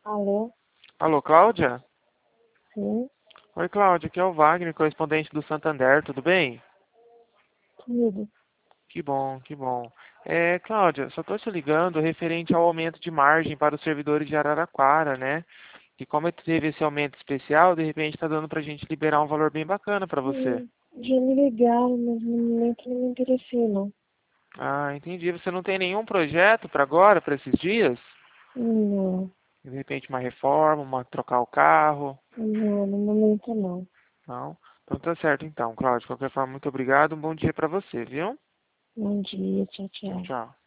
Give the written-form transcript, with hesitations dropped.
Alô? Alô, Cláudia? Sim, Oi, Cláudia, aqui é o Wagner, correspondente do Santander, tudo bem? tudo. Que bom, que bom. Cláudia, só estou te ligando referente ao aumento de margem para os servidores de Araraquara, né? E como teve esse aumento especial, de repente está dando para a gente liberar um valor bem bacana para você. Já me ligaram, mas no momento não me interessei, não. Ah, entendi. Você não tem nenhum projeto para agora, para esses dias? Não, De repente uma reforma, trocar o carro? não, no momento não. Não? Então tá certo então, Cláudia. De qualquer forma, muito obrigado. Um bom dia para você, viu? Bom dia, tchau, Tchau, tchau. tchau.